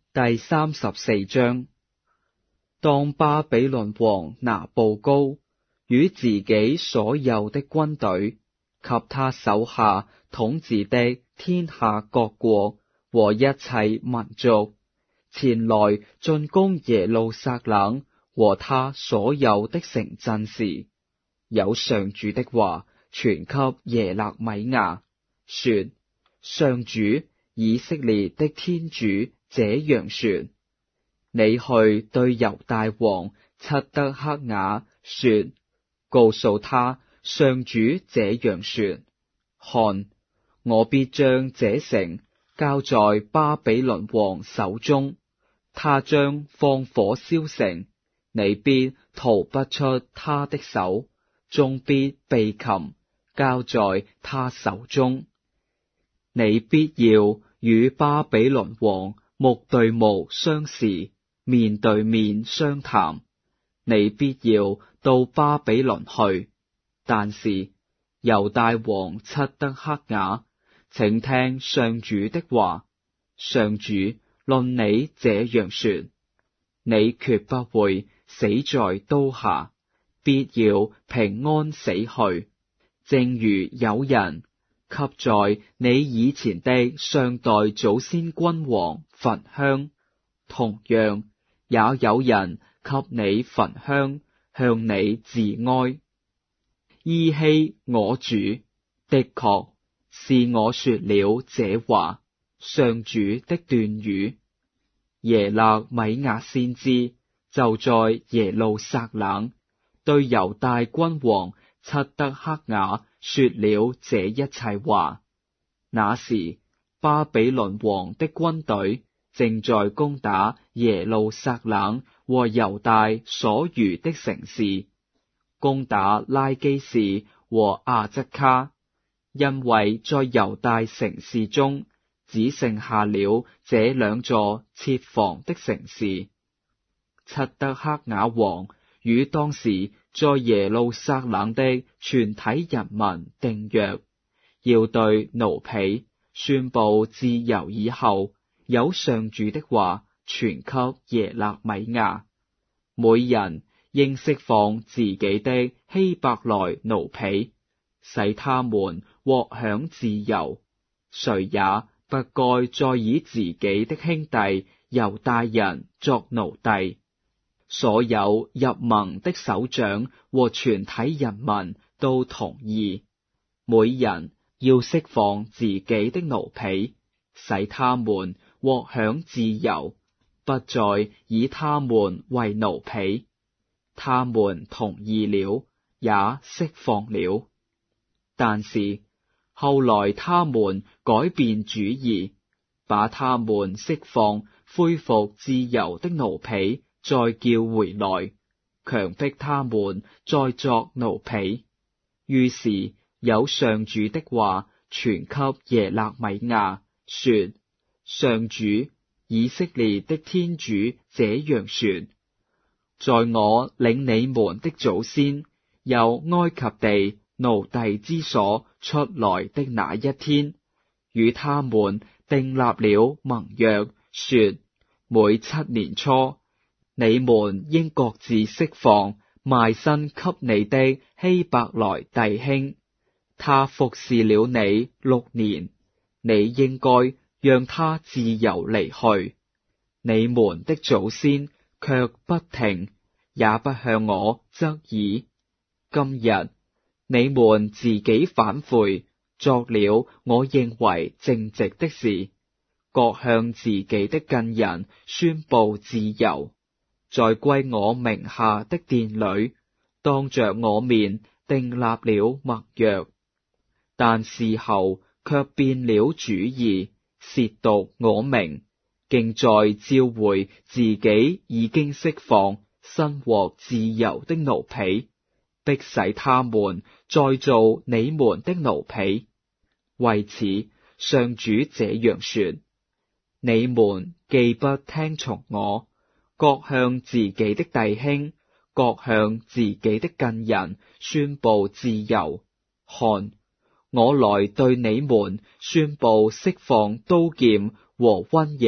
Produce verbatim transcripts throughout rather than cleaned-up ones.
第三十四章。當巴比倫王拿布高與自己所有的軍隊及他手下統治的天下各國和一切民族前來進攻耶路撒冷和他所有的城鎮時，有上主的話傳給耶勒米亞，說：上主以色列的天主這樣說，你去對猶大王漆得克雅說，告訴他上主這樣說：看，我必將這城交在巴比倫王手中，他將放火燒城，你必逃不出他的手，終必被擒，交在他手中。你必要與巴比倫王目對目相視，面對面相談，你必要到巴比倫去。但是猶大王漆得克雅，請聽上主的話，上主論你這樣說：你決不會死在刀下，必要平安死去，正如有人給在你以前的上代祖先君王焚香，同樣也有人給你焚香，向你致哀。依稀我主，的確是我說了這話，上主的斷語。耶勒米亞先知就在耶路撒冷對猶大君王漆得克雅說了這一切話。那時巴比倫王的軍隊正在攻打耶路撒冷和猶大所餘的城市，攻打拉基士和亞則卡，因為在猶大城市中只剩下了這兩座設防的城市。漆得克雅王與當時在耶路撒冷的全體人民訂約，要對奴婢宣布自由以後，有上主的話傳給耶勒米亞，每人應釋放自己的希伯來奴婢，使他們獲享自由，誰也不該再以自己的兄弟猶大人作奴隸。所有入盟的首長和全體人民都同意，每人要釋放自己的奴婢，使他們獲享自由，不再以他們為奴婢。他們同意了，也釋放了。但是後來他們改變主意，把他們釋放恢復自由的奴婢再叫回來，強迫他們再作奴婢。於是有上主的話傳給耶勒米亞，說：上主以色列的天主這樣說，在我領你們的祖先由埃及地奴隸之所出來的那一天，與他們訂立了盟約，說每七年初，你們應各自釋放賣身給你的希伯來弟兄，他服侍了你六年，你應該讓他自由離去。你們的祖先卻不聽，也不向我側耳。今日你們自己反悔，作了我認為正直的事，各向自己的近人宣布自由，在歸我名下的殿裏，當着我面訂立了盟約，但事後卻變了主意，褻瀆我名，竟再召回自己已經釋放、新獲自由的奴婢，迫使他們再做你們的奴婢。為此，上主這樣說：你們既不聽從我，各向自己的弟兄，各向自己的近人宣布自由，看，我來對你們宣布釋放刀劍和瘟疫、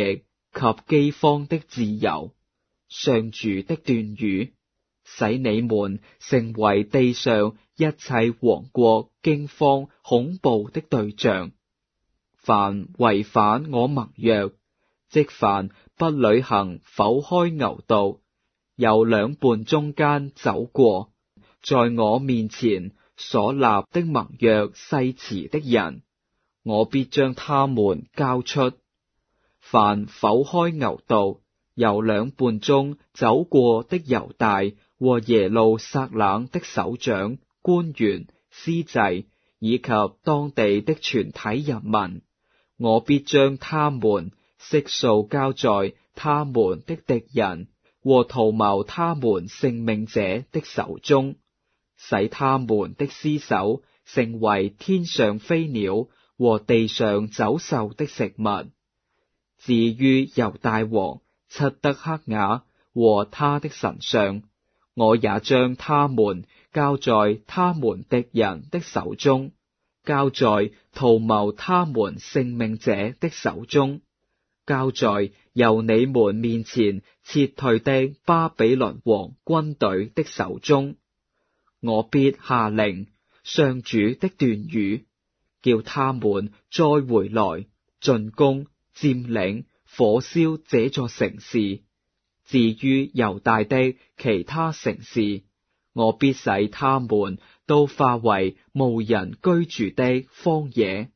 及饑荒的自由。上主的斷語，使你們成為地上一切王國驚慌恐怖的對象。凡違反我盟約，即凡不履行剖開牛道，由兩畔中間走過，在我面前所立的盟約誓詞的人，我必將他們交出。凡剖開牛道，由兩畔中走過的猶大和耶路撒冷的首長、官員、司祭，以及當地的全體人民，我必將他們悉數交在他們的敵人和圖謀他們性命者的手中，使他們的屍首成為天上飛鳥和地上走獸的食物。至於猶大王漆得克雅和他的臣相，我也將他們交在他們敵人的手中，交在圖謀他們性命者的手中，交在由你們面前撤退的巴比倫王軍隊的手中。我必下令，上主的斷語，叫他們再回來進攻佔領火燒這座城市。至於猶大的其他城市，我必使他們都化為無人居住的荒野。